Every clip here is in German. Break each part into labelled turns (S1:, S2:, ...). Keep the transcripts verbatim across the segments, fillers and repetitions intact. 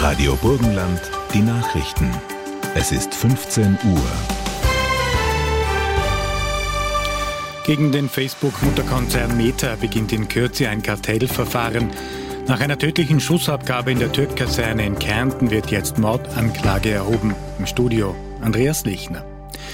S1: Radio Burgenland, die Nachrichten. Es ist fünfzehn Uhr.
S2: Gegen den Facebook-Mutterkonzern Meta beginnt in Kürze ein Kartellverfahren. Nach einer tödlichen Schussabgabe in der Türk-Kaserne in Kärnten wird jetzt Mordanklage erhoben. Im Studio Andreas Lechner.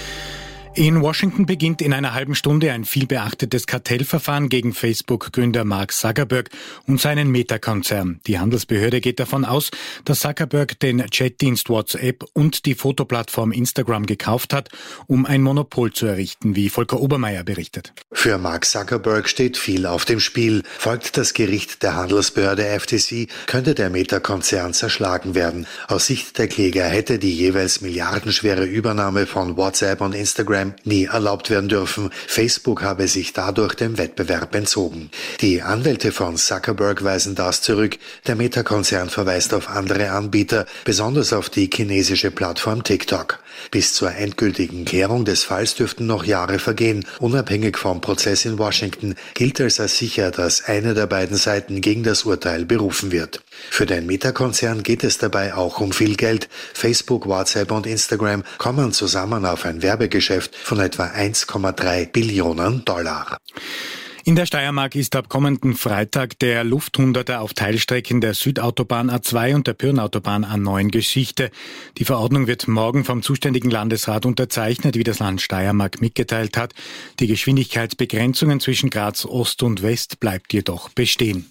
S2: In Washington beginnt in einer halben Stunde ein vielbeachtetes Kartellverfahren gegen Facebook-Gründer Mark Zuckerberg und seinen Meta-Konzern. Die Handelsbehörde geht davon aus, dass Zuckerberg den Chatdienst WhatsApp und die Fotoplattform Instagram gekauft hat, um ein Monopol zu errichten, wie Volker Obermeier berichtet.
S3: Für Mark Zuckerberg steht viel auf dem Spiel. Folgt das Gericht der Handelsbehörde F T C, könnte der Meta-Konzern zerschlagen werden. Aus Sicht der Kläger hätte die jeweils milliardenschwere Übernahme von WhatsApp und Instagram nie erlaubt werden dürfen. Facebook habe sich dadurch dem Wettbewerb entzogen. Die Anwälte von Zuckerberg weisen das zurück. Der Meta-Konzern verweist auf andere Anbieter, besonders auf die chinesische Plattform TikTok. Bis zur endgültigen Klärung des Falls dürften noch Jahre vergehen. Unabhängig vom Prozess in Washington gilt es als sicher, dass eine der beiden Seiten gegen das Urteil berufen wird. Für den Meta-Konzern geht es dabei auch um viel Geld. Facebook, WhatsApp und Instagram kommen zusammen auf ein Werbegeschäft von etwa eins Komma drei Billionen Dollar.
S2: In der Steiermark ist ab kommenden Freitag der Lufthunderter auf Teilstrecken der Südautobahn A zwei und der Pyrnautobahn A neun Geschichte. Die Verordnung wird morgen vom zuständigen Landesrat unterzeichnet, wie das Land Steiermark mitgeteilt hat. Die Geschwindigkeitsbegrenzungen zwischen Graz Ost und West bleibt jedoch bestehen.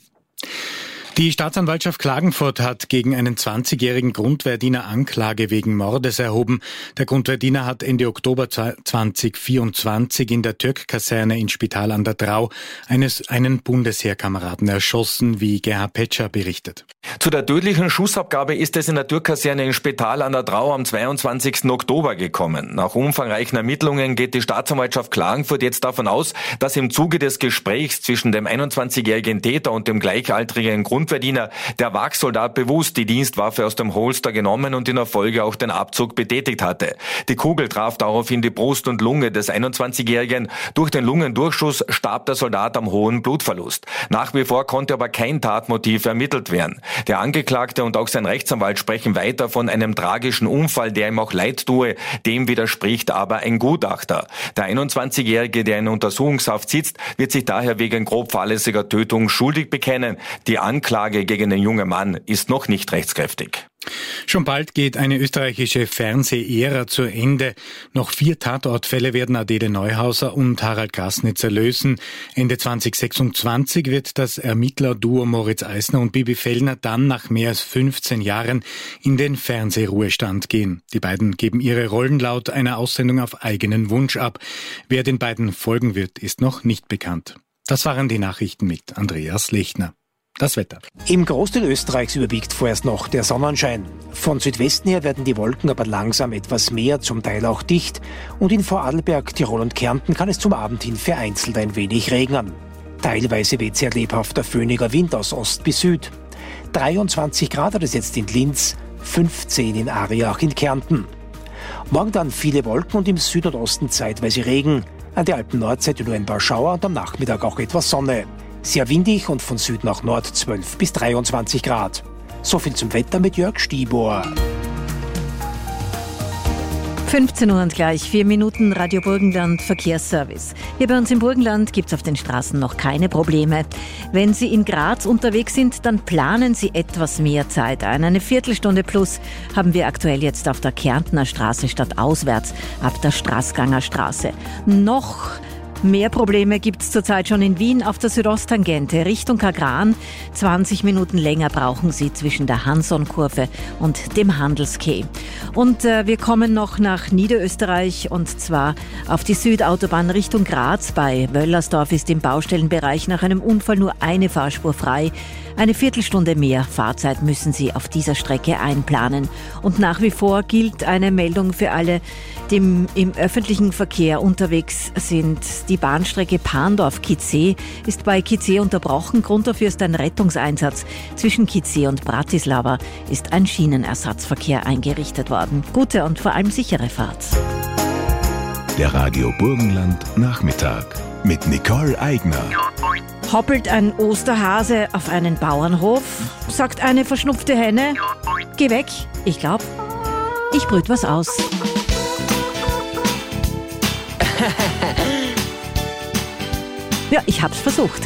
S2: Die Staatsanwaltschaft Klagenfurt hat gegen einen zwanzigjährigen Grundwehrdiener Anklage wegen Mordes erhoben. Der Grundwehrdiener hat Ende Oktober zweitausendvierundzwanzig in der Türk-Kaserne in Spital an der Drau eines, einen Bundesheerkameraden erschossen, wie Gerhard Petscher berichtet.
S4: Zu der tödlichen Schussabgabe ist es in der Türk-Kaserne in Spital an der Drau am zweiundzwanzigsten Oktober gekommen. Nach umfangreichen Ermittlungen geht die Staatsanwaltschaft Klagenfurt jetzt davon aus, dass im Zuge des Gesprächs zwischen dem einundzwanzigjährigen Täter und dem gleichaltrigen Grundwehrdiener der Wachsoldat bewusst die Dienstwaffe aus dem Holster genommen und in der Folge auch den Abzug betätigt hatte. Die Kugel traf daraufhin die Brust und Lunge des einundzwanzigjährigen. Durch den Lungendurchschuss starb der Soldat am hohen Blutverlust. Nach wie vor konnte aber kein Tatmotiv ermittelt werden. Der Angeklagte und auch sein Rechtsanwalt sprechen weiter von einem tragischen Unfall, der ihm auch leid tue. Dem widerspricht aber ein Gutachter. Der einundzwanzigjährige, der in Untersuchungshaft sitzt, wird sich daher wegen grob fahrlässiger Tötung schuldig bekennen. Die Anklage gegen den jungen Mann ist noch nicht rechtskräftig.
S2: Schon bald geht eine österreichische Fernseh-Ära zu Ende. Noch vier Tatortfälle werden Adele Neuhauser und Harald Grasnitzer lösen. Ende zweitausendsechsundzwanzig wird das Ermittlerduo Moritz Eisner und Bibi Fellner dann nach mehr als fünfzehn Jahren in den Fernsehruhestand gehen. Die beiden geben ihre Rollen laut einer Aussendung auf eigenen Wunsch ab. Wer den beiden folgen wird, ist noch nicht bekannt. Das waren die Nachrichten mit Andreas Lechner. Das Wetter.
S5: Im Großteil Österreichs überwiegt vorerst noch der Sonnenschein. Von Südwesten her werden die Wolken aber langsam etwas mehr, zum Teil auch dicht. Und in Vorarlberg, Tirol und Kärnten kann es zum Abend hin vereinzelt ein wenig regnen. Teilweise weht sehr lebhafter föhniger Wind aus Ost bis Süd. dreiundzwanzig Grad hat es jetzt in Linz, fünfzehn in Ariach in Kärnten. Morgen dann viele Wolken und im Süden und Osten zeitweise Regen. An der Alpen-Nordseite nur ein paar Schauer und am Nachmittag auch etwas Sonne. Sehr windig und von Süd nach Nord zwölf bis dreiundzwanzig Grad. So viel zum Wetter mit Jörg Stibor.
S6: fünfzehn Uhr und gleich vier Minuten Radio Burgenland Verkehrsservice. Hier bei uns im Burgenland gibt es auf den Straßen noch keine Probleme. Wenn Sie in Graz unterwegs sind, dann planen Sie etwas mehr Zeit ein. Eine Viertelstunde plus haben wir aktuell jetzt auf der Kärntner Straße statt auswärts ab der Straßganger Straße. Noch mehr Probleme gibt es zurzeit schon in Wien auf der Südosttangente Richtung Kagran. zwanzig Minuten länger brauchen Sie zwischen der Hanson-Kurve und dem Handelskeh. Und äh, wir kommen noch nach Niederösterreich und zwar auf die Südautobahn Richtung Graz. Bei Wöllersdorf ist im Baustellenbereich nach einem Unfall nur eine Fahrspur frei. Eine Viertelstunde mehr Fahrzeit müssen Sie auf dieser Strecke einplanen. Und nach wie vor gilt eine Meldung für alle, die im, im öffentlichen Verkehr unterwegs sind. Die Bahnstrecke Parndorf-Kizeh ist bei Kizeh unterbrochen. Grund dafür ist ein Rettungseinsatz. Zwischen Kizeh und Bratislava ist ein Schienenersatzverkehr eingerichtet worden. Gute und vor allem sichere Fahrt.
S1: Der Radio Burgenland Nachmittag mit Nicole Eigner.
S6: Hoppelt ein Osterhase auf einen Bauernhof, sagt eine verschnupfte Henne, geh weg, ich glaub, ich brüt was aus. Ja, ich hab's versucht.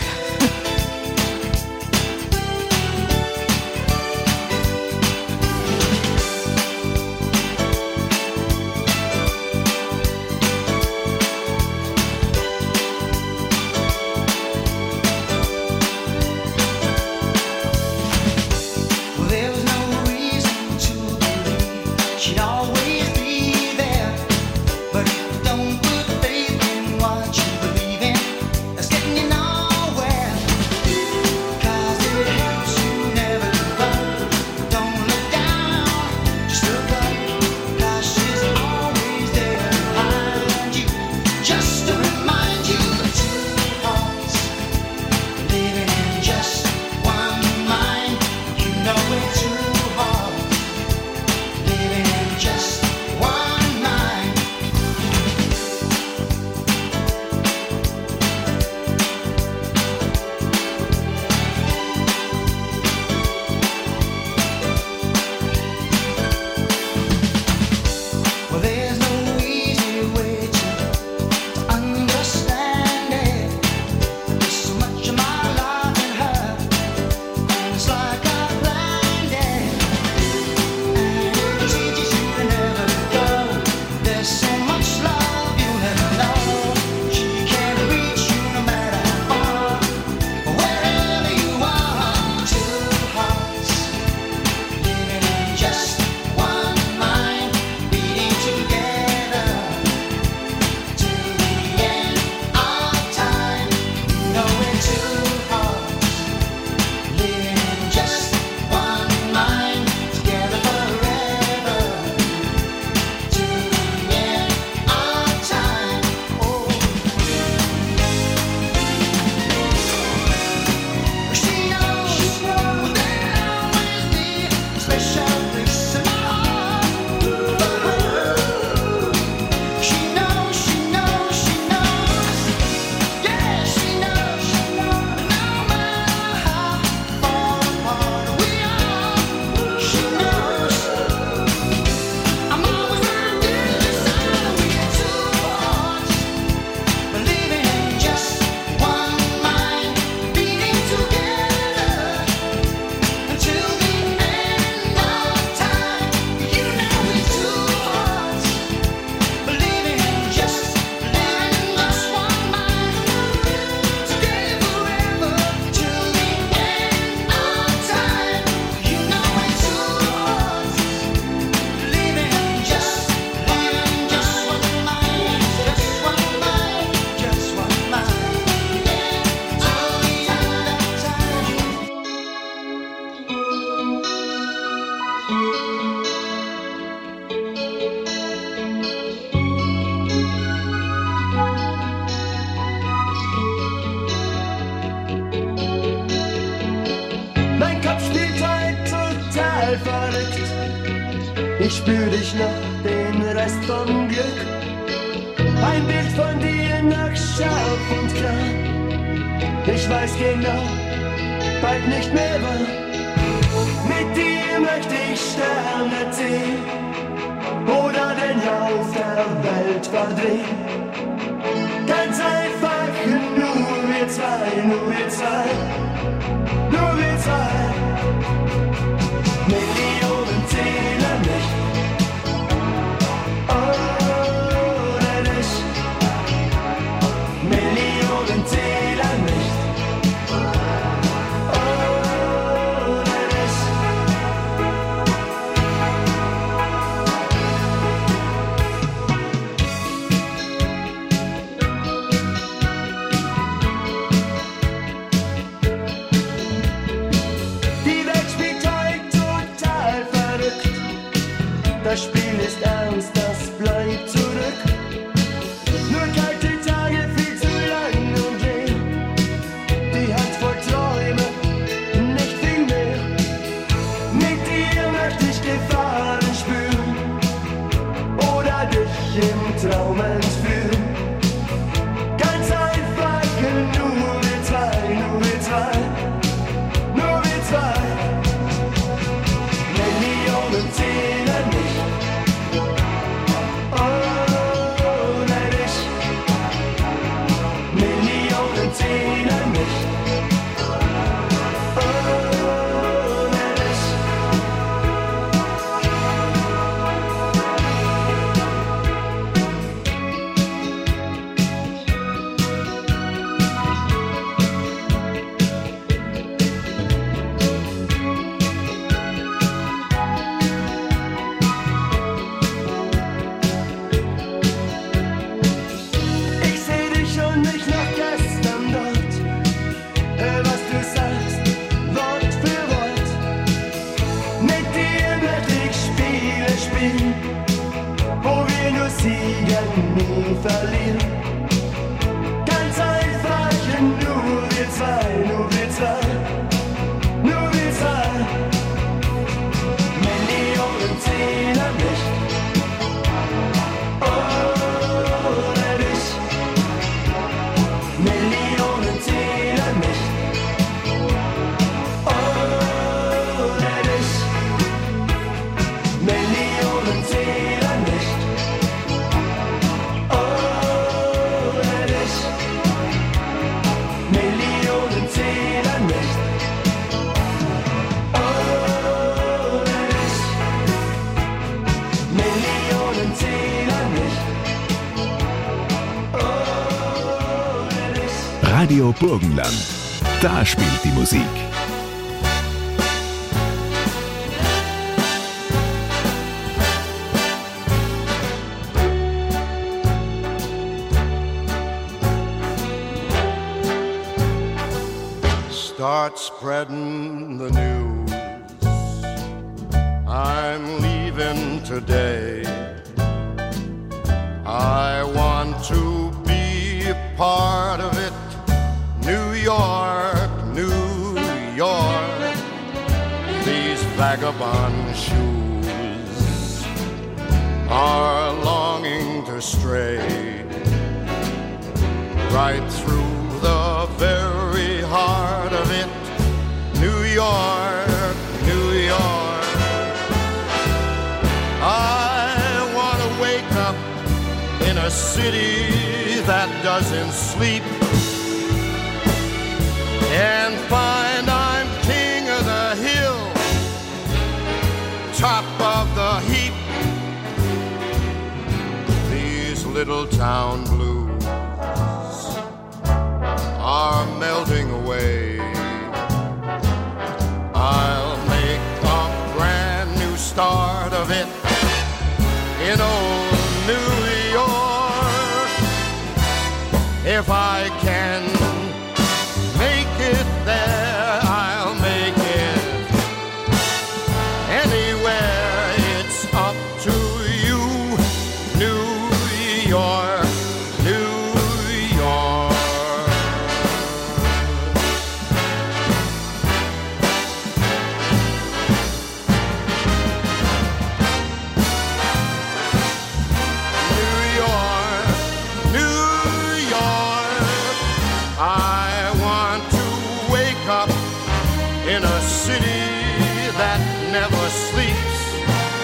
S7: Ich spür dich noch, den Rest vom Glück. Ein Bild von dir nach scharf und klar. Ich weiß genau, bald nicht mehr wann. Mit dir möchte ich Sterne sehen oder den Lauf der Welt verdrehen. Ganz einfach, nur wir zwei, nur wir zwei, nur wir zwei. Millionen zählen nicht ohne dich. Millionen zählen nicht ohne dich. Die Welt spielt heute total verrückt. Das Spiel ist ernst, das bleibt zurück. Nur kalte Tage, viel zu lang und leer. Die Hand voll Träume, nicht viel mehr. Mit dir möchte ich Gefahren spüren oder dich im Traum entführen. Ganz einfach, nur wir zwei, nur Spiel, wo wir nur siegen, nie verlieren. Ganz einfach, nur wir zwei, nur wir zwei, nur wir zwei. Millionen zählen nicht ohne dich. Millionen zählen nicht ohne dich. Millionen zählen nicht ohne dich. Millionen zählen nicht ohne dich. Millionen zählen nicht ohne dich.
S1: Radio Burgenland. Da spielt die Musik.
S8: Start spreading the news. I'm leaving today. I want to be a part of it. New York, New York. These vagabond shoes are longing to stray right through the very heart of it. New York, New York. I want to wake up in a city that doesn't sleep and find I'm king of the hill, top of the heap. These little town blues are melting away. I'll make a brand new start of it in old New York. If I can make it there, I'll make it anywhere. It's up to you, New York, New York. In a city that never sleeps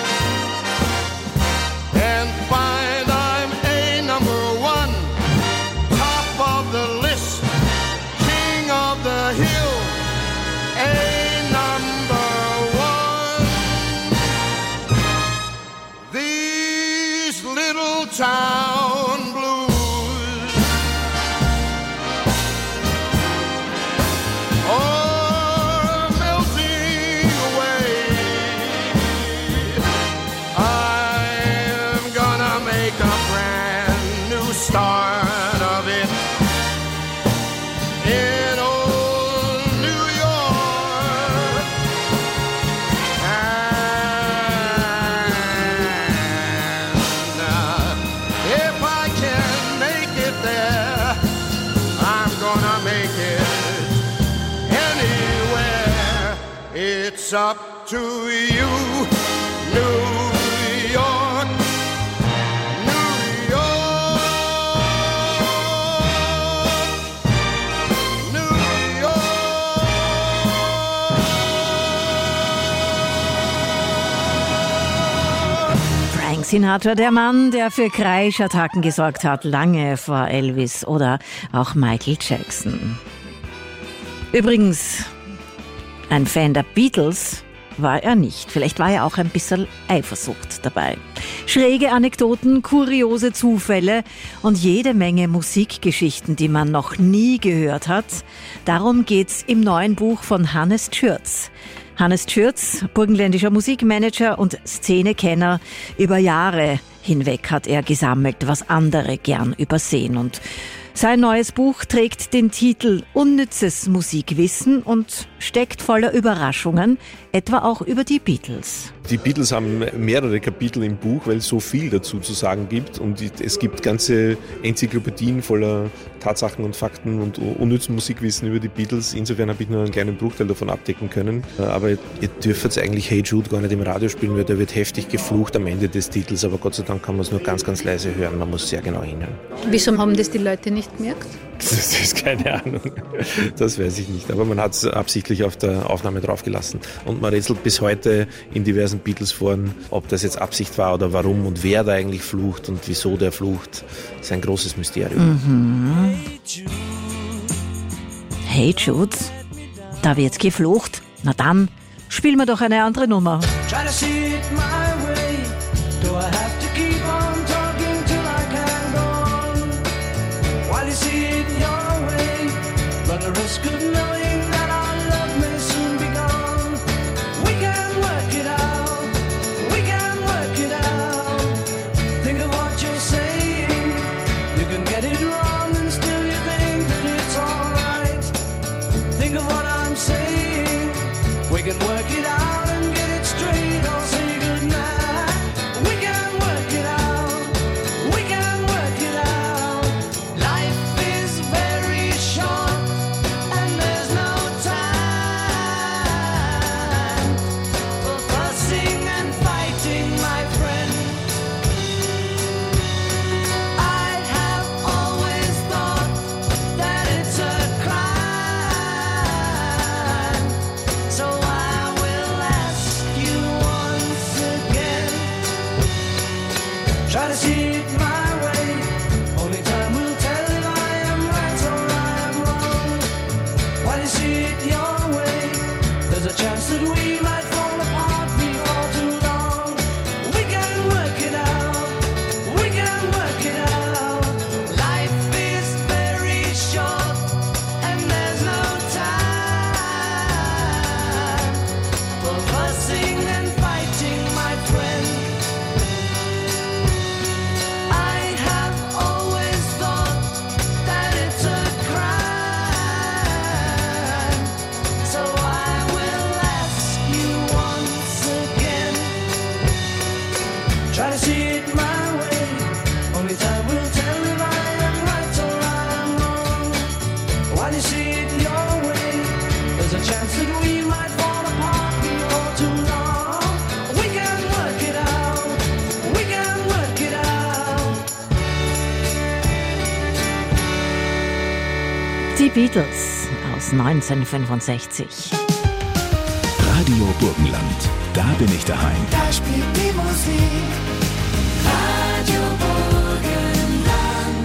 S8: and find I'm a number one, top of the list, king of the hill, a number one. These little town blues, oh, start of it in old New York. And uh, if I can make it there, I'm gonna make it anywhere. It's up to you, New York.
S6: Sinatra, der Mann, der für Kreischattacken gesorgt hat, lange vor Elvis oder auch Michael Jackson. Übrigens, ein Fan der Beatles war er nicht. Vielleicht war ja auch ein bisschen Eifersucht dabei. Schräge Anekdoten, kuriose Zufälle und jede Menge Musikgeschichten, die man noch nie gehört hat. Darum geht's im neuen Buch von Hannes Tschürz. Hannes Tschürz, burgenländischer Musikmanager und Szenekenner, über Jahre hinweg hat er gesammelt, was andere gern übersehen. Und sein neues Buch trägt den Titel Unnützes Musikwissen und steckt voller Überraschungen, etwa auch über die Beatles.
S9: Die Beatles haben mehrere Kapitel im Buch, weil es so viel dazu zu sagen gibt. Und es gibt ganze Enzyklopädien voller Tatsachen und Fakten und unnützen Musikwissen über die Beatles. Insofern habe ich nur einen kleinen Bruchteil davon abdecken können. Aber ihr dürft jetzt eigentlich Hey Jude gar nicht im Radio spielen, weil da wird heftig geflucht am Ende des Titels. Aber Gott sei Dank kann man es nur ganz, ganz leise hören. Man muss sehr genau hinhören.
S10: Wieso haben das die Leute nicht gemerkt?
S9: Das ist keine Ahnung. Das weiß ich nicht. Aber man hat es absichtlich auf der Aufnahme draufgelassen. Und man rätselt bis heute in diversen Beatles-Foren, ob das jetzt Absicht war oder warum und wer da eigentlich flucht und wieso der flucht. Das ist ein großes Mysterium.
S6: Mhm. Hey Jude, da wird geflucht. Na dann, spielen wir doch eine andere Nummer.
S7: Risk of knowing that our love may soon be gone. We can work it out, we can work it out. Think of what you're saying. You can get it wrong and still you think that it's alright. Think of what I'm saying. We can work it out and get it straight or say goodnight. We can work it out, we can work it out. Life is very short. Try to see it my way. Only time will tell if I am right or I am wrong. While you see it your way, there's a chance that we might fall apart before too long. We can work it out, we can work it out. Life is very short and there's no time for fussing and fighting, my friend. Try to see it my way. Only time will tell if I am right or I am wrong. While you see it your way, there's a chance that we might fall apart before too long. We can work it out, we can work it out.
S6: Die Beatles aus neunzehnhundertfünfundsechzig.
S1: Radio Burgenland, da bin ich daheim.
S7: Da spielt die Musik. Radio Burgenland.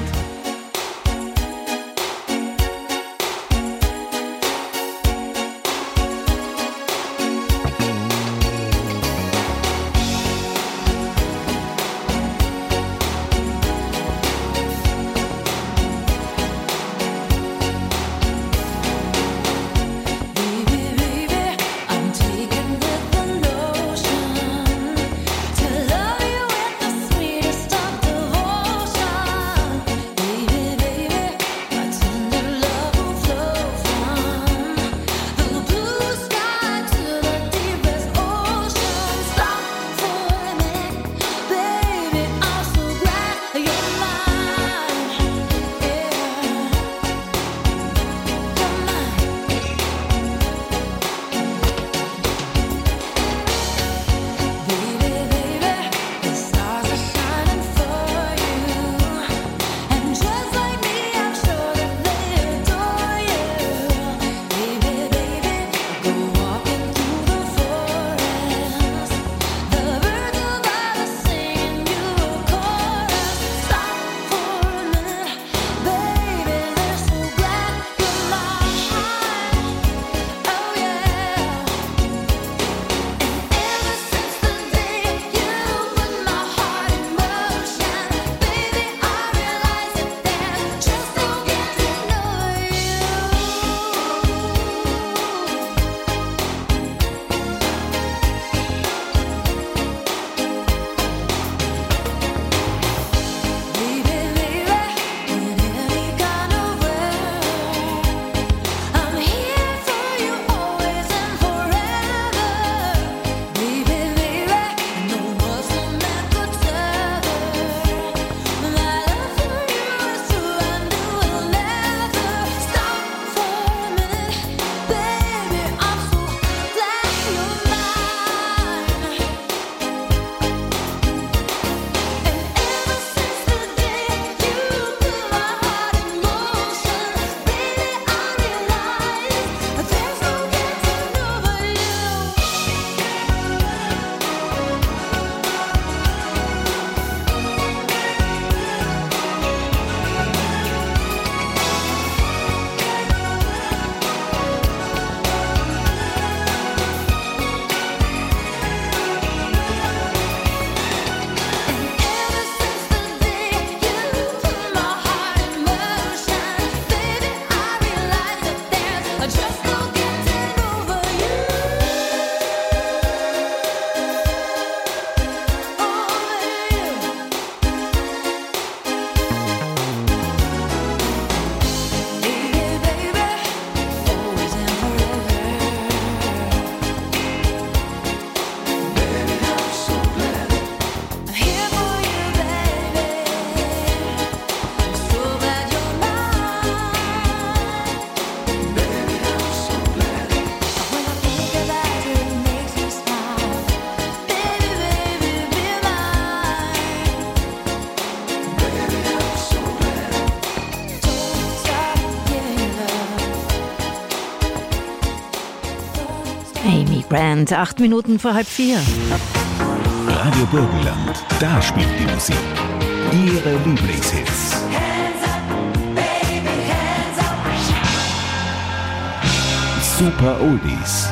S11: Love you with the sweetest of the
S6: Brand, acht Minuten vor halb vier.
S1: Radio Burgenland, da spielt die Musik. Ihre Lieblingshits. Super Oldies.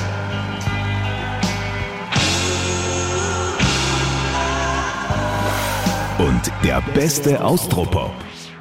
S1: Und der beste Austropop.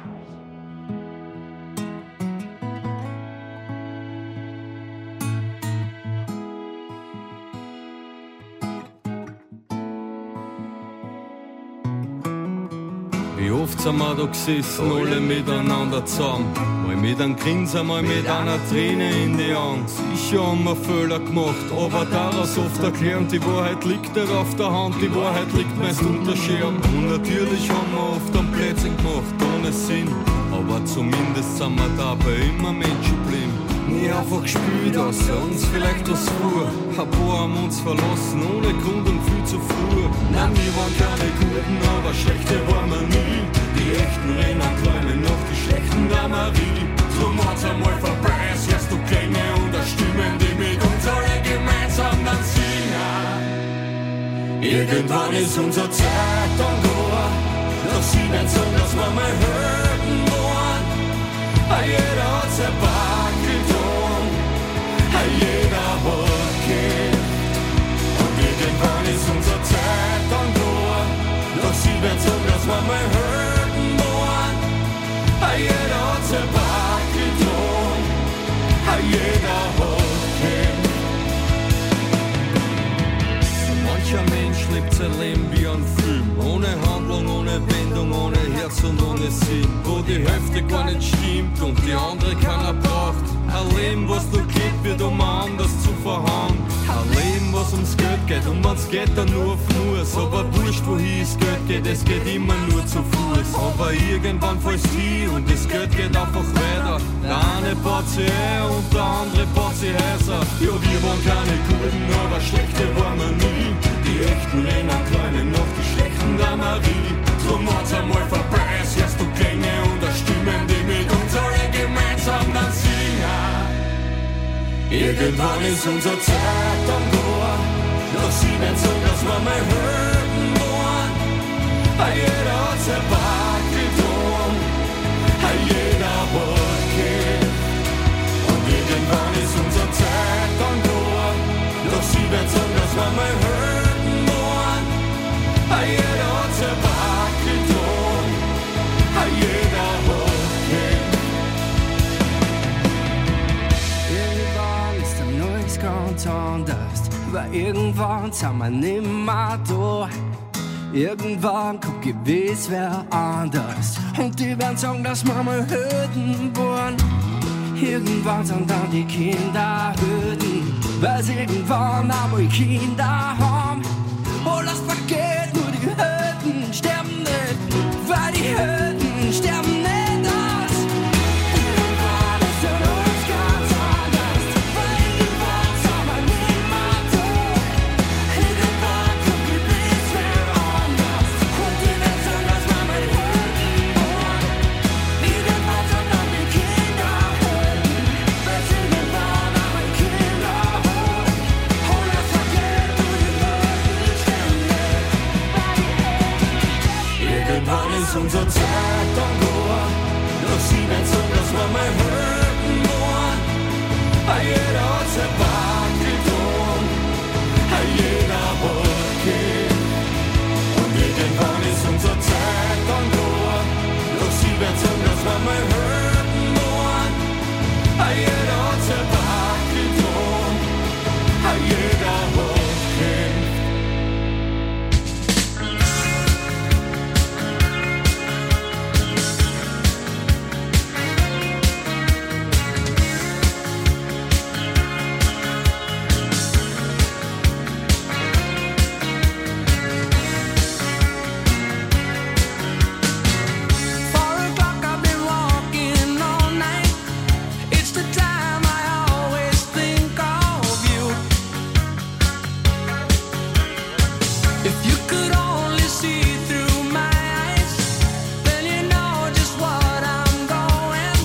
S11: Wie oft sind wir da gesessen, alle miteinander zusammen. Mal mit einem Grinsen, mal mit einer Träne in die Augen. Sicher haben wir Fehler gemacht, aber daraus oft erklären, die Wahrheit liegt nicht auf der Hand, die Wahrheit liegt meist unter Schirm. Und natürlich haben wir oft einen Blödsinn gemacht, ohne Sinn. Aber zumindest sind wir dabei immer Menschen geblieben. Nie einfach gespielt, außer uns vielleicht was vor. Ein paar haben uns verlassen, ohne Grund und viel zu früh. Nein, wir waren keine Guten, aber schlechte waren wir nie. Die echten Rennen träumen noch die schlechten Damarie. Drum hat's einmal vorbei, es hörst du Klänge und Stimmen, die mit uns alle gemeinsam dann singen. Irgendwann ist unsere Zeit dann da, doch sie nicht so, dass wir mal hören wollen. Jeder hat sein Back getan, jeder hat gekämpft. Und irgendwann ist unsere Zeit dann da, doch sie nicht so, dass wir mal hören wollen. Jeder hat sein Back getan, jeder hat gekämpft. Mancher Mensch lebt sein Leben wie ein Film, ohne Handlung, ohne Wendung, ohne Herz und ohne Sinn, wo die Hälfte gar nicht stimmt und die andere keiner braucht. Ein Leben, was nur geht, wird um anders zu verhauen. Ein Leben, was ums Geld geht und man's geht dann nur auf Muss. Aber wurscht, wohin das Geld geht, es geht immer nur zu Fuß. Aber irgendwann fällst du hin und das Geld geht einfach weiter. Der eine baut sich ein und der andere baut sich Häuser. Ja, wir waren keine Guten, aber schlechte waren wir nie. Die echten Rennen kleinen noch die schlechten Damarie. Drum hat's einmal vorbei, es hörst du Klänge und Stimmen, die mit uns alle gemeinsam dann singen. Irgendwann ist unsere Zeit dann da, doch sie nicht so, dass wir mal hören wollen. Jeder hat sein Back getan, jeder hat gekämpft. Und irgendwann ist unsere Zeit dann da, doch sie nicht so, dass wir mal hören wollen. Jeder hat sein Back getan, jeder hat gekämpft.
S7: Irgendwann ist ein neues ganz anders, weil irgendwann sind wir nimmer da. Irgendwann kommt gewiss wer anders und die werden sagen, dass wir mal Hürden waren. Irgendwann sind dann die Kinder Hürden, weil sie irgendwann einmal Kinder haben. Oh, lasst vergeht, nur die Hürden sterben nicht, weil die Hürden sterben nicht aus. Irgendwann ist ein neues ganz anders, weil irgendwann sind wir nimmer da. Irgendwann kommt gewiss wer anders und die werden sagen, dass wir mal Hürden waren. Irgendwann sind dann die Kinder Hürden, weil sie irgendwann einmal Kinder haben. Oh, lasst vergeht, nur die Hürden sterben nicht, weil die Hürden.
S11: Irgendwann ist unsere Zeit dann da, doch sie nicht so, dass wir mal hören wollen. Jeder hat sein Back getan, jeder hat gekämpft. Und irgendwann ist unsere Zeit dann da, doch sie wird so, dass wir mal hören wollen. Jeder hat sein Back getan, jeder hat gekämpft.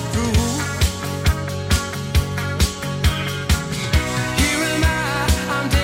S7: I'm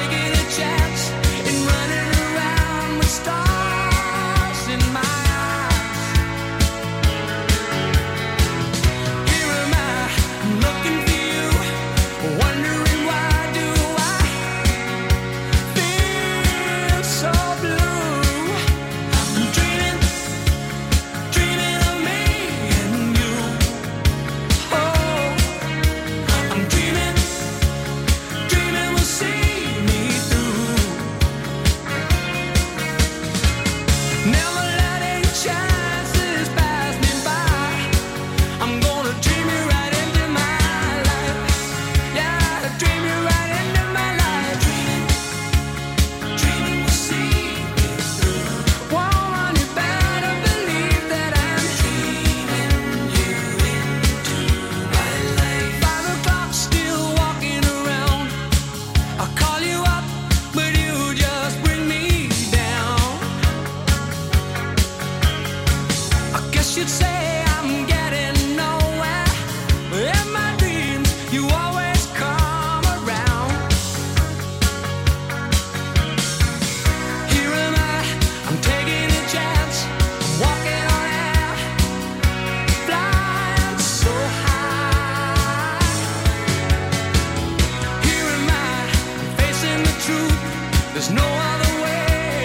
S12: there's no other way.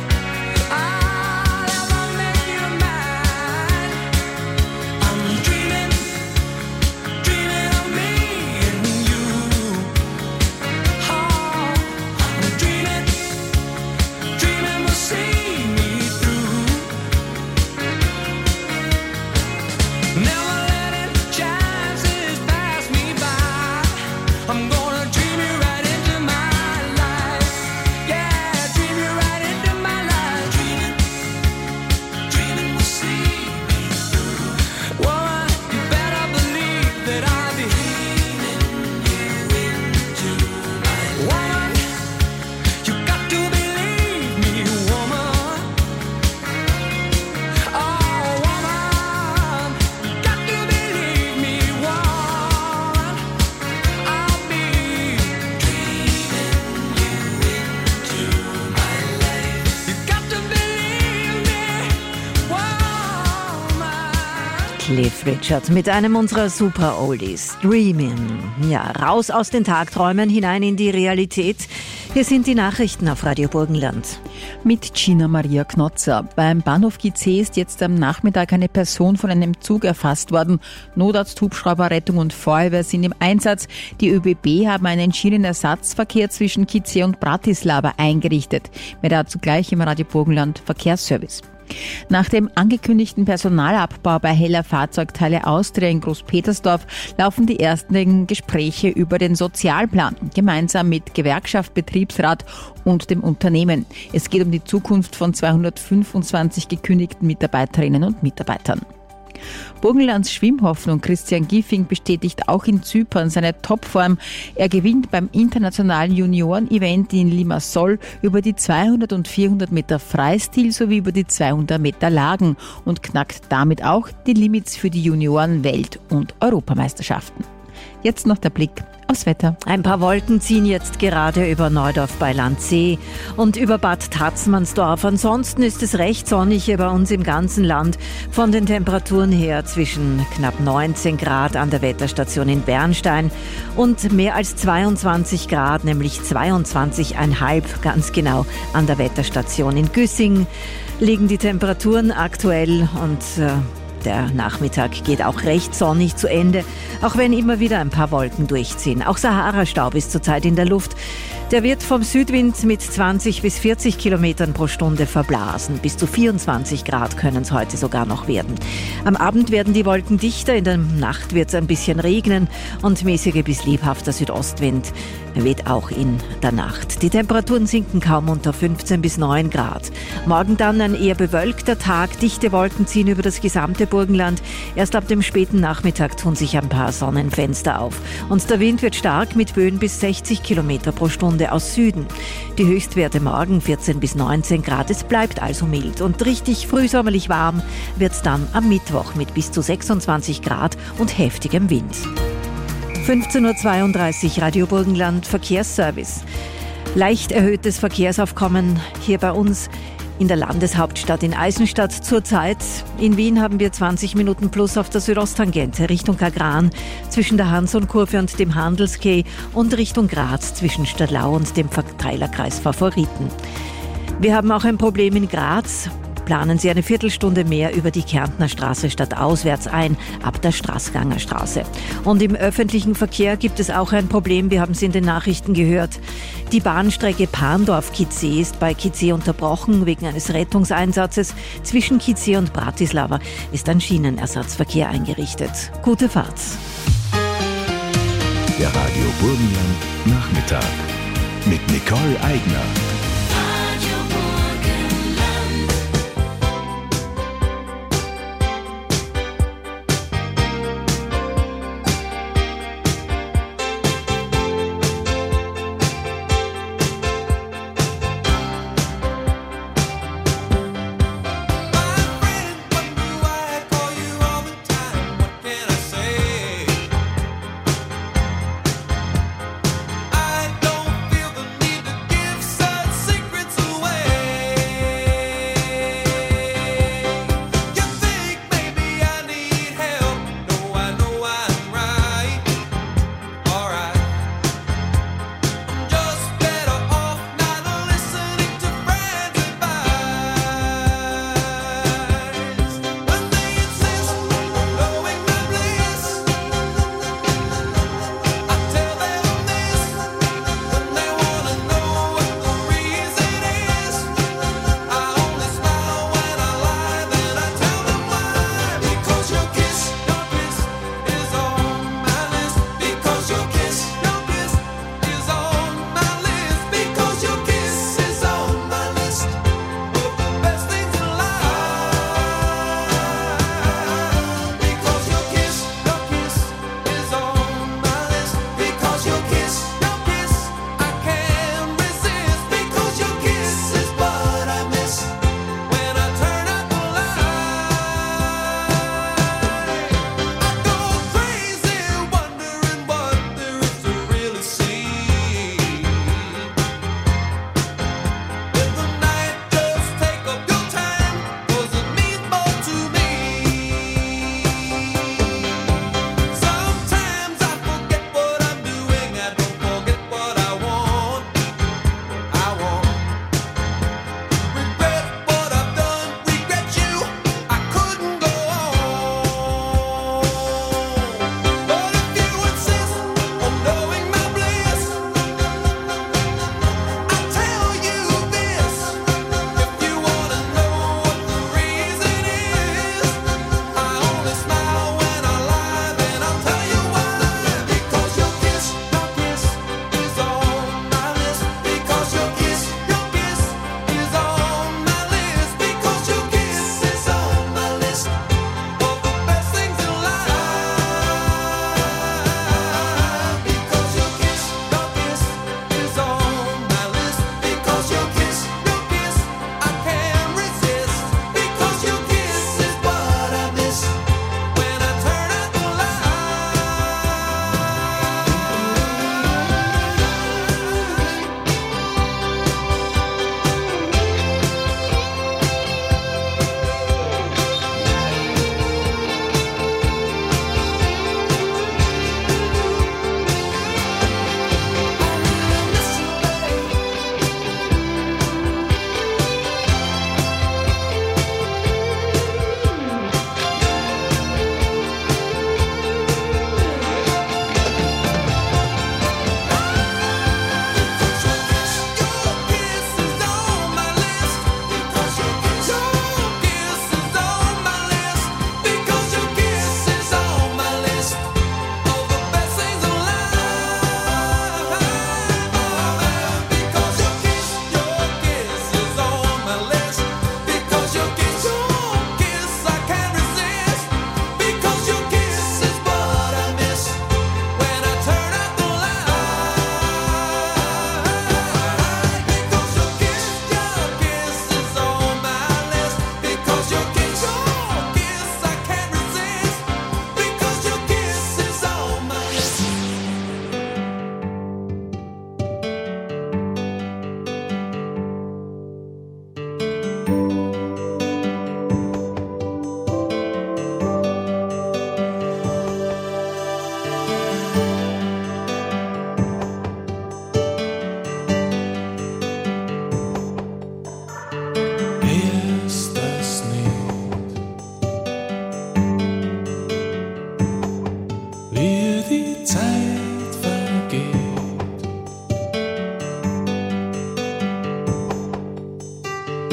S12: I'll ever make you mine. I'm dreaming, dreaming of me and you. Oh, I'm dreaming, dreaming we'll see me through. Never letting chances pass me by. I'm gonna dream you right into my life. Yeah, dream you right into my life. Dreaming, dreaming we'll see me through. Woman, you better believe that I'll be dreaming you into my life. Woman, you got to believe me, woman. Oh, woman, you got to believe me, woman. I'll be dreaming you into my life. You got to believe me, woman.
S6: Cliff Richard mit einem unserer Super Oldies, Dreamin'. Ja, raus aus den Tagträumen, hinein in die Realität. Hier sind die Nachrichten auf Radio Burgenland.
S13: Mit Gina Maria Knotzer. Beim Bahnhof Gizeh ist jetzt am Nachmittag eine Person von einem Zug erfasst worden. Notarzt, Hubschrauber, Rettung und Feuerwehr sind im Einsatz. Die ÖBB haben einen Schienenersatzverkehr zwischen Gizeh und Bratislava eingerichtet. Mehr dazu gleich im Radio Burgenland Verkehrsservice. Nach dem angekündigten Personalabbau bei Heller Fahrzeugteile Austria in Großpetersdorf laufen die ersten Gespräche über den Sozialplan, gemeinsam mit Gewerkschaft, Betriebsrat und dem Unternehmen. Es geht um die Zukunft von zweihundertfünfundzwanzig gekündigten Mitarbeiterinnen und Mitarbeitern. Burgenlands Schwimmhoffnung Christian Giffing bestätigt auch in Zypern seine Topform. Er gewinnt beim internationalen Junioren-Event in Limassol über die zweihundert und vierhundert Meter Freistil sowie über die zweihundert Meter Lagen und knackt damit auch die Limits für die Junioren-Welt- und Europameisterschaften. Jetzt noch der Blick aufs Wetter.
S6: Ein paar Wolken ziehen jetzt gerade über Neudorf bei Landsee und über Bad Tatzmannsdorf. Ansonsten ist es recht sonnig hier bei uns im ganzen Land. Von den Temperaturen her zwischen knapp neunzehn Grad an der Wetterstation in Bernstein und mehr als zweiundzwanzig Grad, nämlich zweiundzwanzig Komma fünf ganz genau an der Wetterstation in Güssing liegen die Temperaturen aktuell und äh, der Nachmittag geht auch recht sonnig zu Ende, auch wenn immer wieder ein paar Wolken durchziehen. Auch Sahara-Staub ist zurzeit in der Luft. Der wird vom Südwind mit zwanzig bis vierzig Kilometern pro Stunde verblasen. Bis zu vierundzwanzig Grad können es heute sogar noch werden. Am Abend werden die Wolken dichter, in der Nacht wird es ein bisschen regnen und mäßiger bis lebhafter Südostwind weht auch in der Nacht. Die Temperaturen sinken kaum unter fünfzehn bis neun Grad. Morgen dann ein eher bewölkter Tag. Dichte Wolken ziehen über das gesamte Burgenland. Erst ab dem späten Nachmittag tun sich ein paar Sonnenfenster auf. Und der Wind wird stark mit Böen bis sechzig Kilometer pro Stunde aus Süden. Die Höchstwerte morgen vierzehn bis neunzehn Grad. Es bleibt also mild. Und richtig frühsommerlich warm wird es dann am Mittwoch mit bis zu sechsundzwanzig Grad und heftigem Wind. fünfzehn Uhr zweiunddreißig Radio Burgenland Verkehrsservice. Leicht erhöhtes Verkehrsaufkommen hier bei uns in der Landeshauptstadt in Eisenstadt zurzeit. In Wien haben wir zwanzig Minuten plus auf der Südosttangente Richtung Kagran zwischen der Hanson-Kurve und dem Handelskeh und Richtung Graz zwischen Stadlau und dem Verteilerkreis Favoriten. Wir haben auch ein Problem in Graz. Planen Sie eine Viertelstunde mehr über die Kärntner Straße statt auswärts ein, ab der Straßganger Straße. Und im öffentlichen Verkehr gibt es auch ein Problem, wir haben es in den Nachrichten gehört. Die Bahnstrecke Parndorf-Gizeh ist bei Gizeh unterbrochen wegen eines Rettungseinsatzes. Zwischen Gizeh und Bratislava ist ein Schienenersatzverkehr eingerichtet. Gute Fahrt.
S1: Der Radio Burgenland Nachmittag mit Nicole Eigner.
S12: I don't feel the need to give such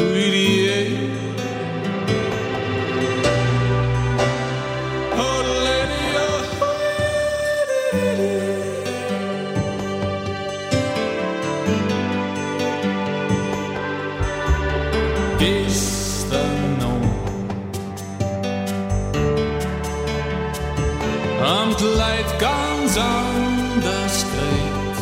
S11: Gestern noch am Kleid ganz anders geredet.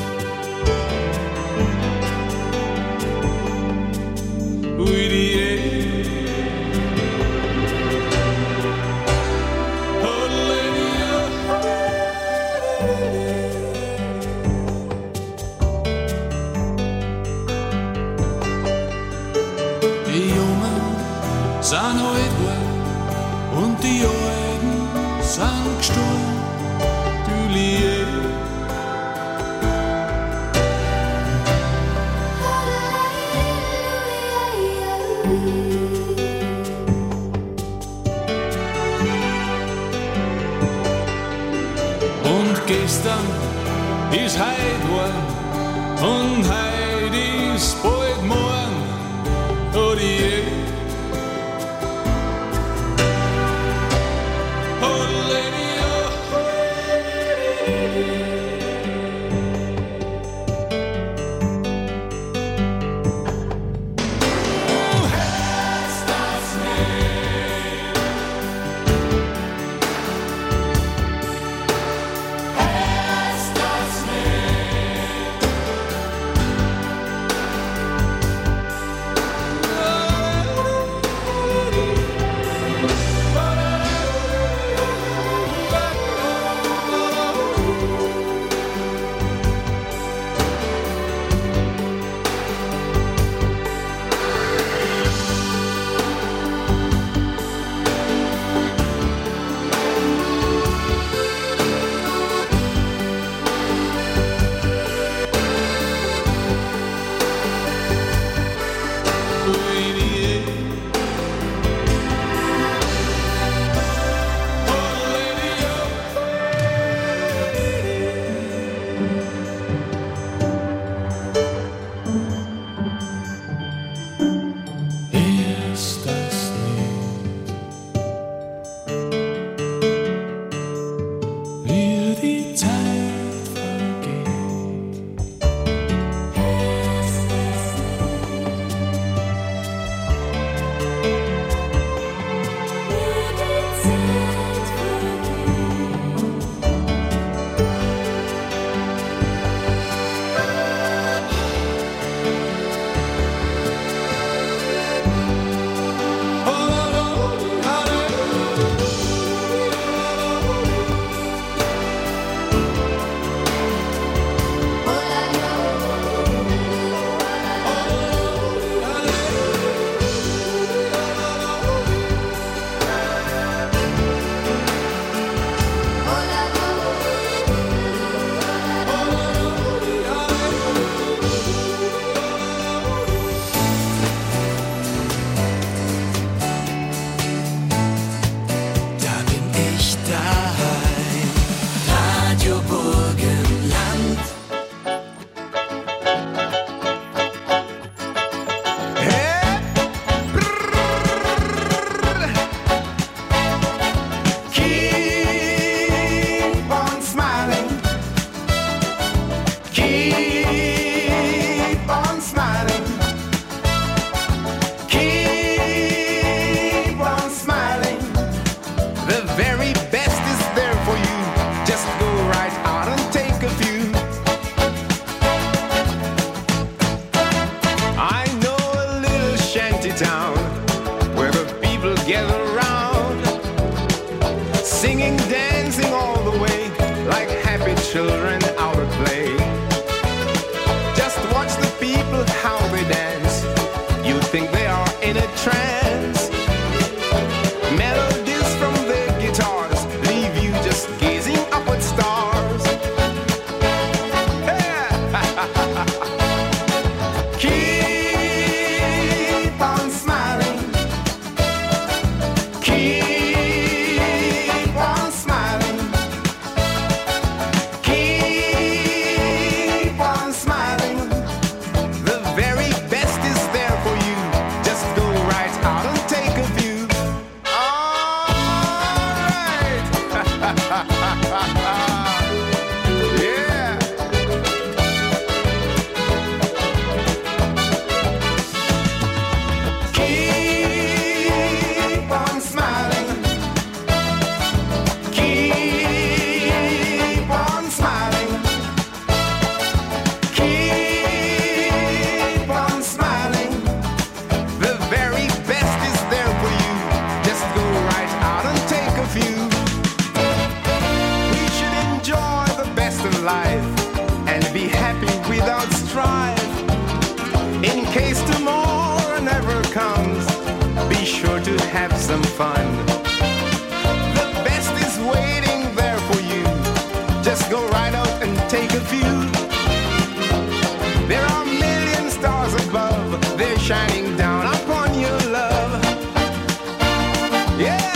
S11: Ui, die
S14: sind alt geworden und die Alten sind gestorben, du Liebe. Und gestern ist heut geworden und heut ist bald morgen, oh die
S15: The very best is there for you. have some fun. The best is waiting there for you. Just go right out and take a view. There are million stars above, they're shining down upon your love. Yeah!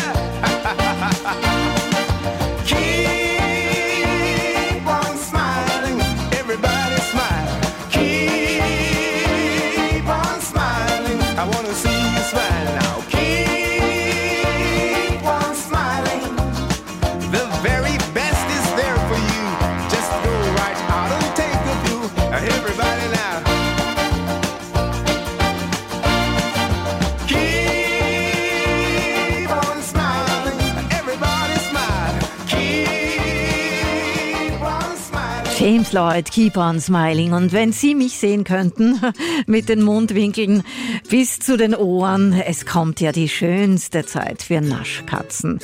S15: Keep on smiling, everybody smile. Keep on smiling, I wanna see you smile now. Keep on smiling, the very best is there for you. Just go right out and take the view. Everybody now. Keep on smiling, everybody smile. Keep on smiling.
S6: James Lloyd, keep on smiling. Und wenn Sie mich sehen könnten, mit den Mundwinkeln bis zu den Ohren, es kommt ja die schönste Zeit für Naschkatzen.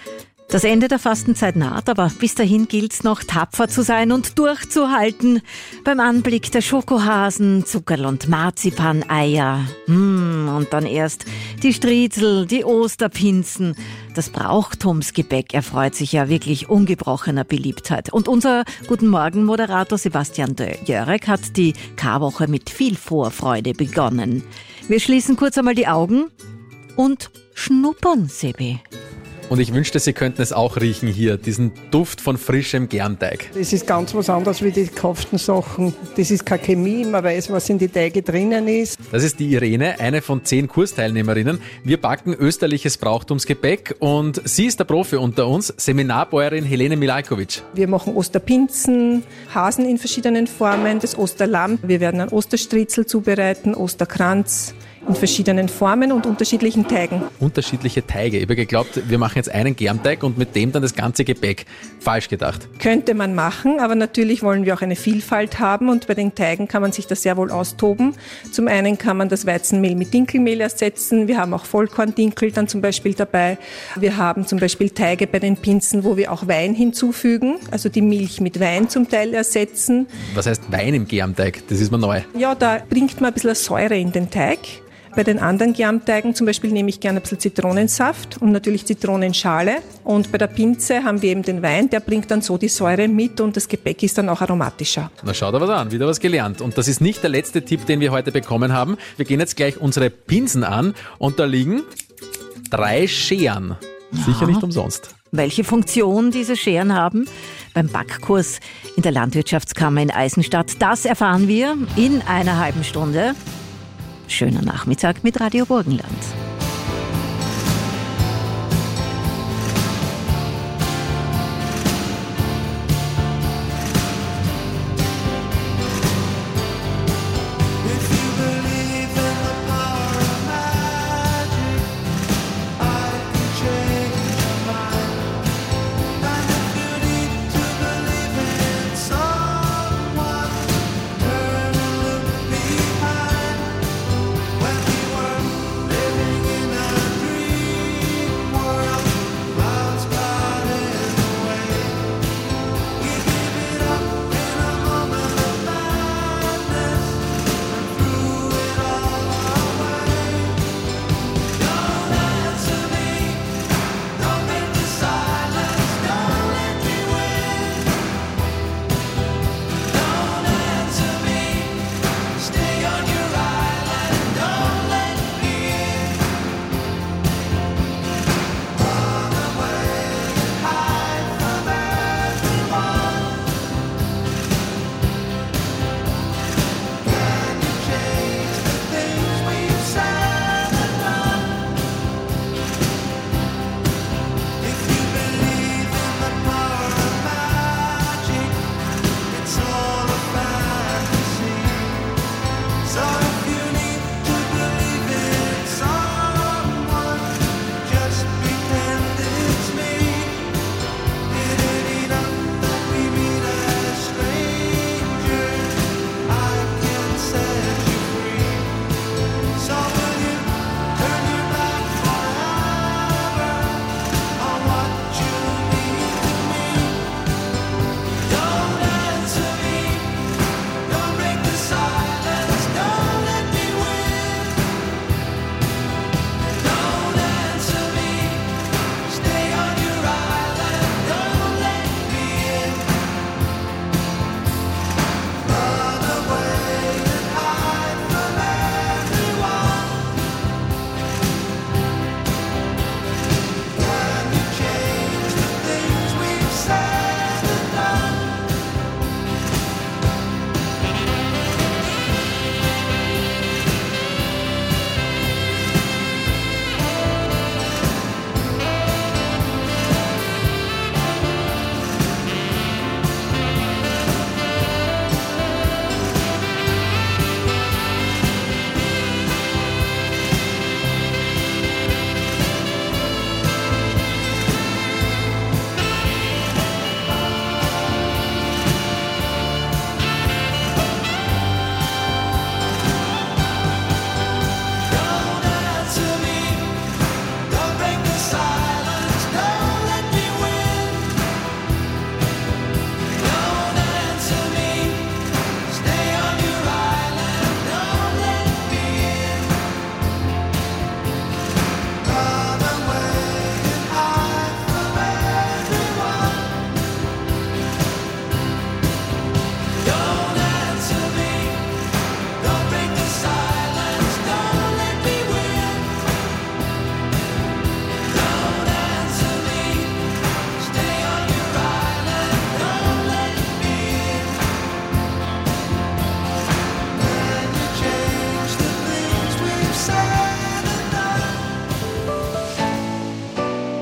S6: Das Ende der Fastenzeit naht, aber bis dahin gilt's noch tapfer zu sein und durchzuhalten. Beim Anblick der Schokohasen, Zuckerl und Marzipaneier. Hm, und dann erst die Striezel, die Osterpinzen. Das Brauchtumsgebäck erfreut sich ja wirklich ungebrochener Beliebtheit. Und unser Guten Morgen-Moderator Sebastian Jörek hat die Karwoche mit viel Vorfreude begonnen. Wir schließen kurz einmal die Augen und schnuppern, Sebi.
S16: Und ich wünschte, Sie könnten es auch riechen hier, diesen Duft von frischem Germteig.
S17: Das ist ganz was anderes wie die gekauften Sachen. Das ist keine Chemie, man weiß, was in die Teige drinnen ist.
S16: Das ist die Irene, eine von zehn Kursteilnehmerinnen. Wir backen österliches Brauchtumsgebäck und sie ist der Profi unter uns, Seminarbäuerin Helene Milalkovic.
S17: Wir machen Osterpinzen, Hasen in verschiedenen Formen, das Osterlamm. Wir werden einen Osterstriezel zubereiten, Osterkranz in verschiedenen Formen und unterschiedlichen Teigen.
S16: Unterschiedliche Teige. Ich habe geglaubt, wir machen jetzt einen Germteig und mit dem dann das ganze Gebäck. Falsch gedacht.
S17: Könnte man machen, aber natürlich wollen wir auch eine Vielfalt haben und bei den Teigen kann man sich das sehr wohl austoben. Zum einen kann man das Weizenmehl mit Dinkelmehl ersetzen. Wir haben auch Vollkorndinkel dann zum Beispiel dabei. Wir haben zum Beispiel Teige bei den Pinzen, wo wir auch Wein hinzufügen, also die Milch mit Wein zum Teil ersetzen.
S16: Was heißt Wein im Germteig? Das ist mir neu.
S17: Ja, da bringt man ein bisschen Säure in den Teig. Bei den anderen Germteigen zum Beispiel nehme ich gerne ein bisschen Zitronensaft und natürlich Zitronenschale. Und bei der Pinze haben wir eben den Wein, der bringt dann so die Säure mit und das Gebäck ist dann auch aromatischer.
S16: Na, schaut aber an, wieder was gelernt. Und das ist nicht der letzte Tipp, den wir heute bekommen haben. Wir gehen jetzt gleich unsere Pinsen an und da liegen drei Scheren. Ja. Sicher nicht umsonst.
S6: Welche Funktion diese Scheren haben? Beim Backkurs in der Landwirtschaftskammer in Eisenstadt, das erfahren wir in einer halben Stunde. Schöner Nachmittag mit Radio Burgenland.
S7: Living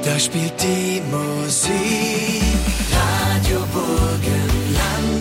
S7: Da spielt die Musik Radio Burgenland.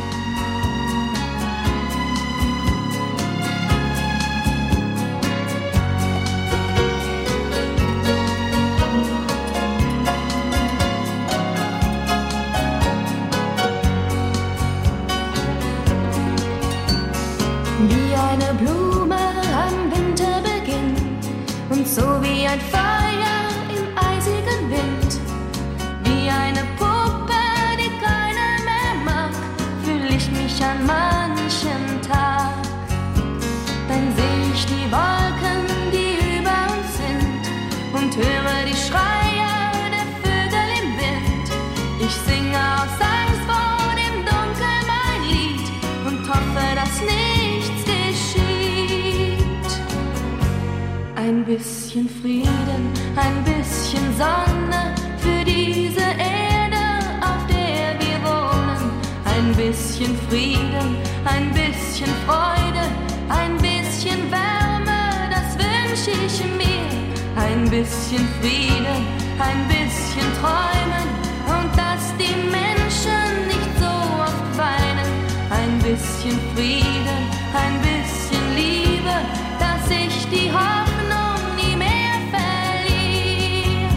S18: Wie eine Blume am Winterbeginn und so wie ein Feuer im eisigen Wind, wie eine Puppe, die keiner mehr mag, fühl ich mich an manchem Tag. Dann seh ich die Wolken, die über uns sind und höre die Schreie der Vögel im Wind. Ich singe aus Angst vor dem Dunkel mein Lied und hoffe, dass nichts geschieht. Ein bisschen Frieden, ein bisschen Sonne für diese Erde, auf der wir wohnen. Ein bisschen Frieden, ein bisschen Freude, ein bisschen Wärme, das wünsch ich mir. Ein bisschen Frieden, ein bisschen Träumen und dass die Menschen nicht so oft weinen. Ein bisschen Frieden, ein bisschen Liebe, dass ich die Hoffnung nie mehr verliere.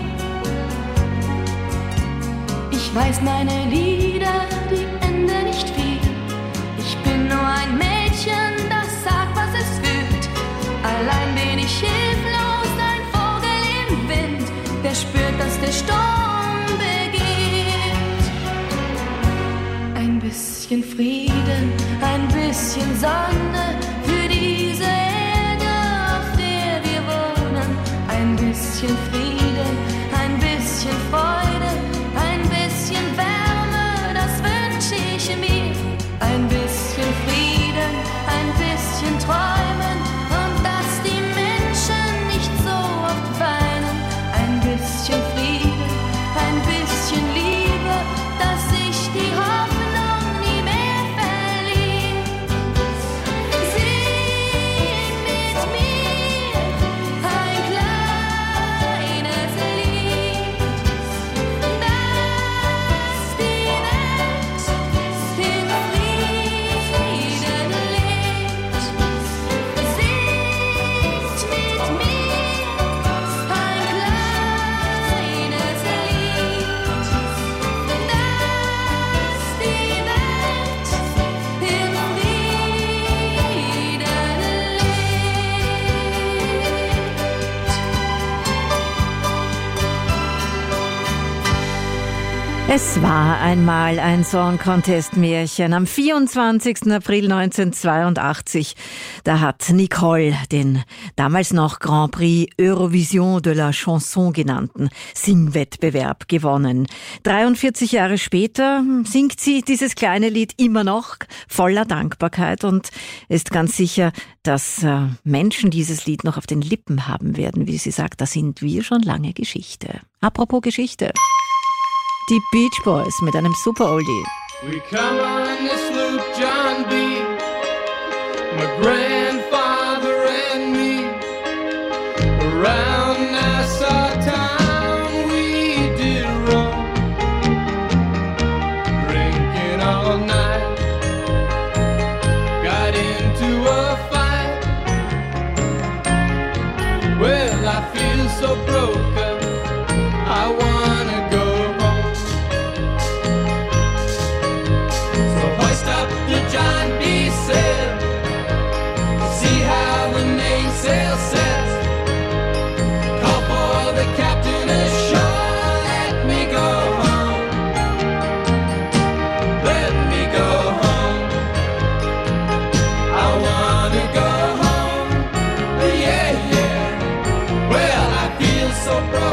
S18: Ich weiß meine Lieder, die enden nicht viel. Ich bin nur ein Mädchen, das sagt, was es fühlt. Allein bin ich hilflos, ein Vogel im Wind, der spürt, dass der Sturm beginnt. Ein bisschen Frieden, ein bisschen Sonne für diese Erde, auf der wir wohnen. Ein bisschen Frieden, ein bisschen Freude, ein bisschen Wärme, das wünsch ich mir. Ein bisschen Frieden, ein bisschen Träumen und dass die Menschen nicht so oft weinen. Ein bisschen Frieden, ein bisschen Liebe, dass ich die Hoffnung nie mehr verliere. Sing mit mir ein kleines Lied, dass die Welt in Frieden lebt. Singt mit mir ein kleines Lied, dass die Welt in Frieden
S6: Es war einmal ein Song-Contest-Märchen am vierundzwanzigsten April neunzehnhundertzweiundachtzig. Da hat Nicole den damals noch Grand Prix Eurovision de la Chanson genannten Singwettbewerb gewonnen. dreiundvierzig Jahre später singt sie dieses kleine Lied immer noch voller Dankbarkeit und ist ganz sicher, dass äh, Menschen dieses Lied noch auf den Lippen haben werden. Wie sie sagt, da sind wir schon lange Geschichte. Apropos Geschichte. Die Beach Boys mit einem Super Oldie.
S14: We come on this sloop, John B., my grandfather and me, around Nassau town we did roam, drinking all night, got into a fight. Well, I feel so broken, I wanna go home. So hoist up the John B. sail, see how the mainsail sets. Call for the captain ashore, let me go home, let me go home. I wanna go home, yeah, yeah. Well, I feel so broken,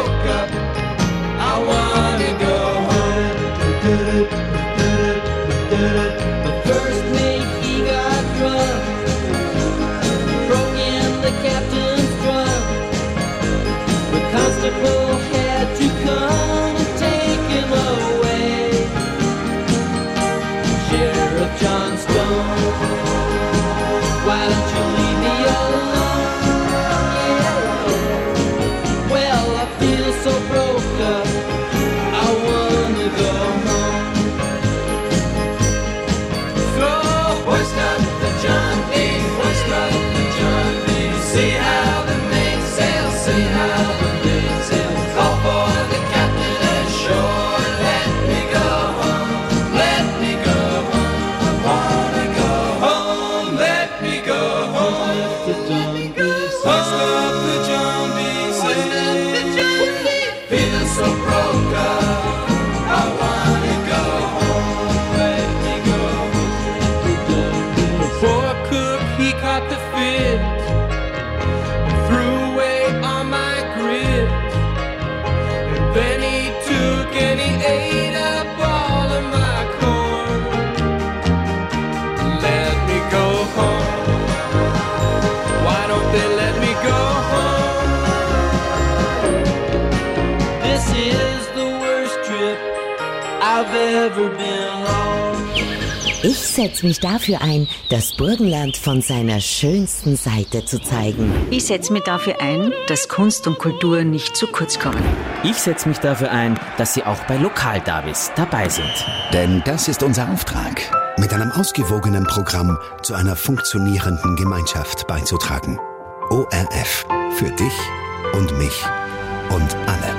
S14: ever been lost.
S19: Ich setze mich dafür ein, das Burgenland von seiner schönsten Seite zu zeigen.
S20: Ich setze mich dafür ein, dass Kunst und Kultur nicht zu kurz kommen.
S21: Ich setze mich dafür ein, dass Sie auch bei Lokalderbys dabei sind.
S22: Denn das ist unser Auftrag, mit einem ausgewogenen Programm zu einer funktionierenden Gemeinschaft beizutragen. O R F. Für dich und mich und alle.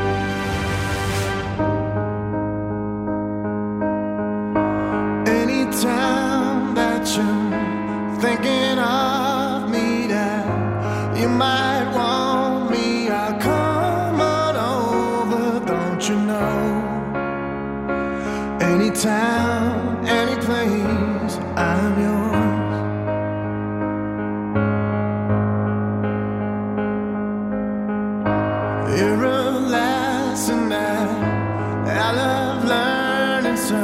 S7: Anytime that you're thinking of me, that you might want me, I'll come on over, don't you know? Anytime, any place, I'm yours. You're a lesson that I love learning, so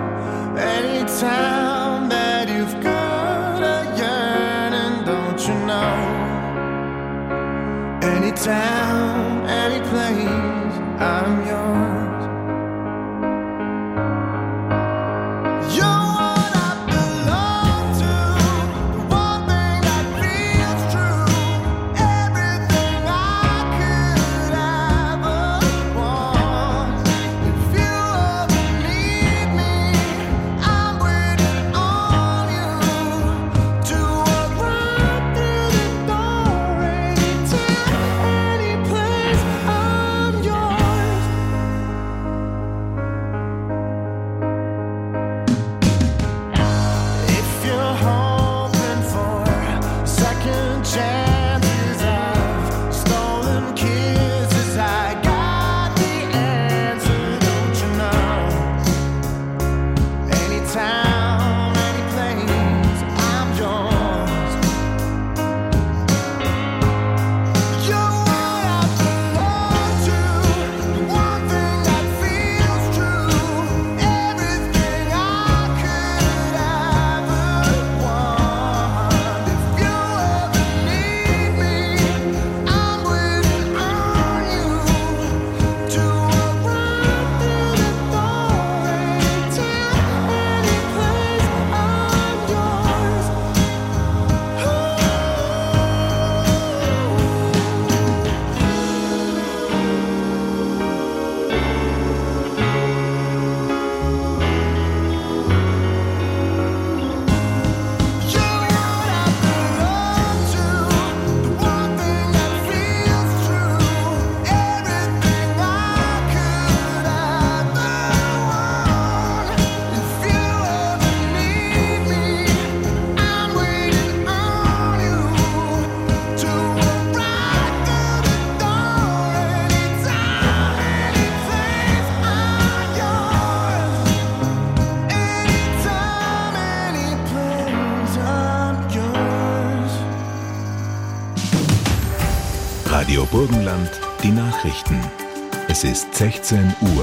S7: anytime that you've got a yearning, don't you know? Anytime, any place, I'm yours. You're what I belong to, the one thing that feels true, everything I could ever want. If you ever need me, I'm waiting on you to arrive through the door. Anytime, any place, I'm yours. If you're hoping for second chances, I've stolen kisses, I got the answer, don't you know? Anytime, any place, I'm yours. You're what I belong to, the one thing that feels true, everything I could ever want. If you ever need me, I'm waiting on you to arrive through the door. Anytime, any place, I'm yours.
S1: Radio Burgenland, die Nachrichten. Es ist sechzehn Uhr.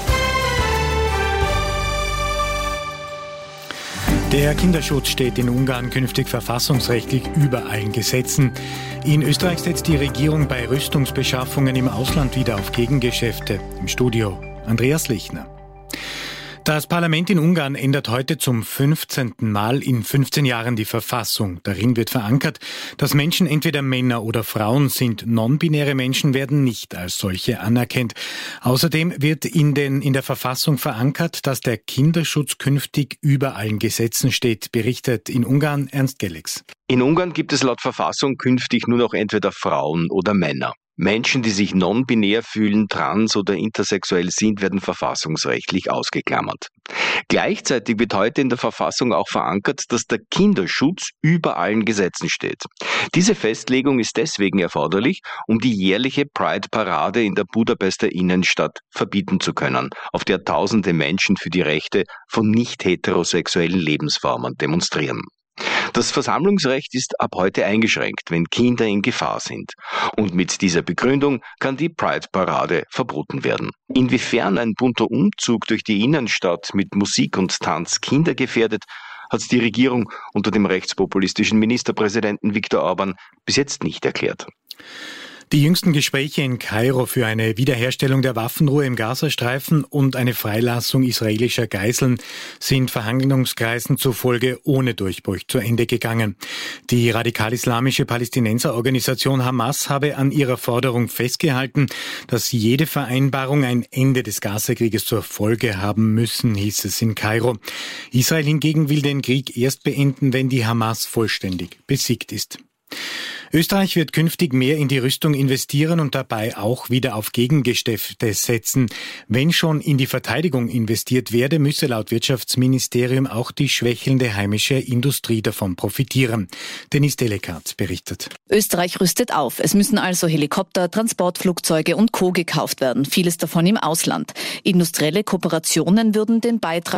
S2: Der Kinderschutz steht in Ungarn künftig verfassungsrechtlich über allen Gesetzen. In Österreich setzt die Regierung bei Rüstungsbeschaffungen im Ausland wieder auf Gegengeschäfte. Im Studio Andreas Lichner. Das Parlament in Ungarn ändert heute zum fünfzehnten Mal in fünfzehn Jahren die Verfassung. Darin wird verankert, dass Menschen entweder Männer oder Frauen sind. Non-binäre Menschen werden nicht als solche anerkannt. Außerdem wird in, den, in der Verfassung verankert, dass der Kinderschutz künftig über allen Gesetzen steht, berichtet in Ungarn Ernst Gellix.
S23: In Ungarn gibt es laut Verfassung künftig nur noch entweder Frauen oder Männer. Menschen, die sich non-binär fühlen, trans oder intersexuell sind, werden verfassungsrechtlich ausgeklammert. Gleichzeitig wird heute in der Verfassung auch verankert, dass der Kinderschutz über allen Gesetzen steht. Diese Festlegung ist deswegen erforderlich, um die jährliche Pride-Parade in der Budapester Innenstadt verbieten zu können, auf der tausende Menschen für die Rechte von nicht heterosexuellen Lebensformen demonstrieren. Das Versammlungsrecht ist ab heute eingeschränkt, wenn Kinder in Gefahr sind. Und mit dieser Begründung kann die Pride-Parade verboten werden. Inwiefern ein bunter Umzug durch die Innenstadt mit Musik und Tanz Kinder gefährdet, hat die Regierung unter dem rechtspopulistischen Ministerpräsidenten Viktor Orbán bis jetzt nicht erklärt.
S2: Die jüngsten Gespräche in Kairo für eine Wiederherstellung der Waffenruhe im Gazastreifen und eine Freilassung israelischer Geiseln sind Verhandlungskreisen zufolge ohne Durchbruch zu Ende gegangen. Die radikal-islamische Palästinenserorganisation Hamas habe an ihrer Forderung festgehalten, dass jede Vereinbarung ein Ende des Gazakrieges zur Folge haben müssen, hieß es in Kairo. Israel hingegen will den Krieg erst beenden, wenn die Hamas vollständig besiegt ist. Österreich wird künftig mehr in die Rüstung investieren und dabei auch wieder auf Gegengeschäfte setzen. Wenn schon in die Verteidigung investiert werde, müsse laut Wirtschaftsministerium auch die schwächelnde heimische Industrie davon profitieren. Dennis Delekat berichtet.
S3: Österreich rüstet auf. Es müssen also Helikopter, Transportflugzeuge und Co. gekauft werden. Vieles davon im Ausland. Industrielle Kooperationen würden den Beitrag